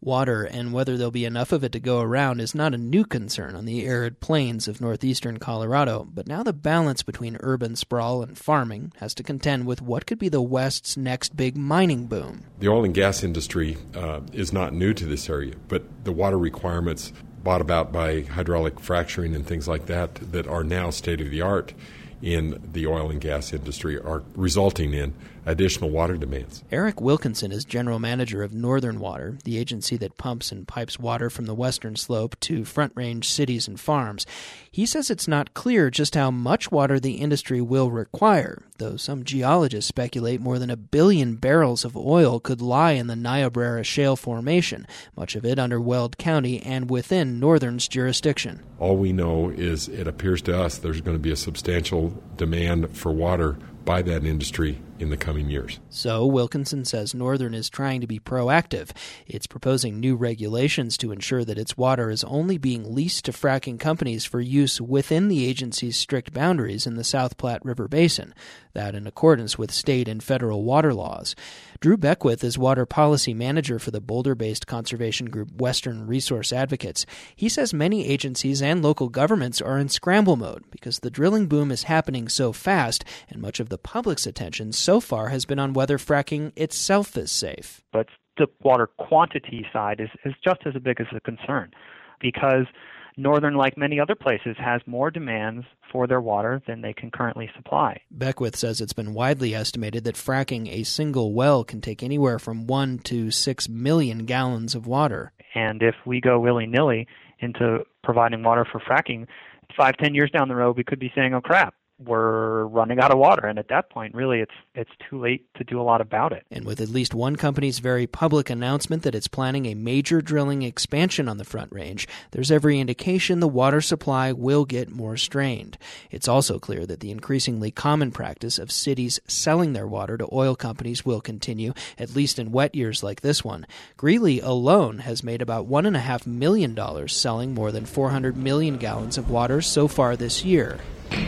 Water, and whether there'll be enough of it to go around, is not a new concern on the arid plains of northeastern Colorado, but now the balance between urban sprawl and farming has to contend with what could be the West's next big mining boom. The oil and gas industry is not new to this area, but the water requirements brought about by hydraulic fracturing and things like that are now state-of-the-art in the oil and gas industry are resulting in additional water demands. Eric Wilkinson is general manager of Northern Water, the agency that pumps and pipes water from the western slope to Front Range cities and farms. He says it's not clear just how much water the industry will require, though some geologists speculate more than 1 billion barrels of oil could lie in the Niobrara Shale Formation, much of it under Weld County and within Northern's jurisdiction. All we know is it appears to us there's going to be a substantial demand for water by that industry in the coming years. So Wilkinson says Northern is trying to be proactive. It's proposing new regulations to ensure that its water is only being leased to fracking companies for use within the agency's strict boundaries in the South Platte River Basin, that in accordance with state and federal water laws. Drew Beckwith is water policy manager for the Boulder-based conservation group Western Resource Advocates. He says many agencies and local governments are in scramble mode because the drilling boom is happening so fast, and much of the public's attention so far has been on whether fracking itself is safe. But the water quantity side is just as big as a concern because Northern, like many other places, has more demands for their water than they can currently supply. Beckwith says it's been widely estimated that fracking a single well can take anywhere from 1 to 6 million gallons of water. And if we go willy-nilly into providing water for fracking, 5-10 years down the road, we could be saying, oh crap, we're running out of water. And at that point, really, it's too late to do a lot about it. And with at least one company's very public announcement that it's planning a major drilling expansion on the Front Range, there's every indication the water supply will get more strained. It's also clear that the increasingly common practice of cities selling their water to oil companies will continue, at least in wet years like this one. Greeley alone has made about $1.5 million selling more than 400 million gallons of water so far this year.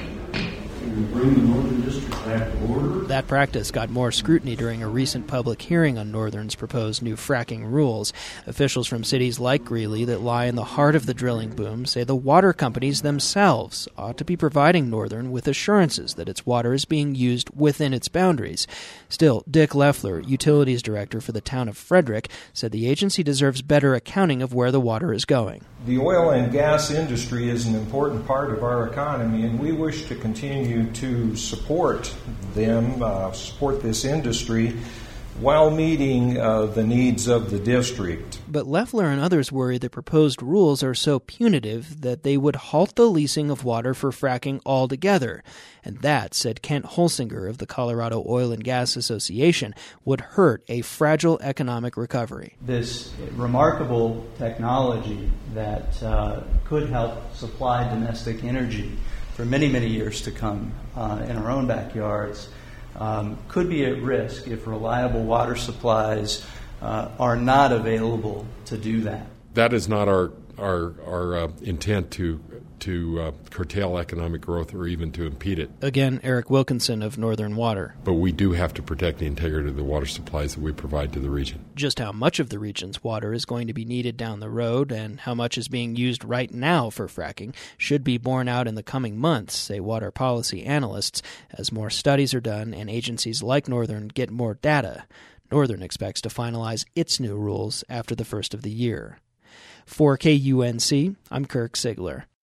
Bring the Northern District back to order. That practice got more scrutiny during a recent public hearing on Northern's proposed new fracking rules. Officials from cities like Greeley that lie in the heart of the drilling boom say the water companies themselves ought to be providing Northern with assurances that its water is being used within its boundaries. Still, Dick Leffler, utilities director for the town of Frederick, said the agency deserves better accounting of where the water is going. The oil and gas industry is an important part of our economy, and we wish to continue to support them, support this industry, while meeting the needs of the district. But Leffler and others worry the proposed rules are so punitive that they would halt the leasing of water for fracking altogether. And that, said Kent Holsinger of the Colorado Oil and Gas Association, would hurt a fragile economic recovery. This remarkable technology that could help supply domestic energy for many, many years to come in our own backyards could be at risk if reliable water supplies are not available to do that. That is not our intent to curtail economic growth or even to impede it. Again, Eric Wilkinson of Northern Water. But we do have to protect the integrity of the water supplies that we provide to the region. Just how much of the region's water is going to be needed down the road and how much is being used right now for fracking should be borne out in the coming months, say water policy analysts, as more studies are done and agencies like Northern get more data. Northern expects to finalize its new rules after the first of the year. For KUNC, I'm Kirk Sigler.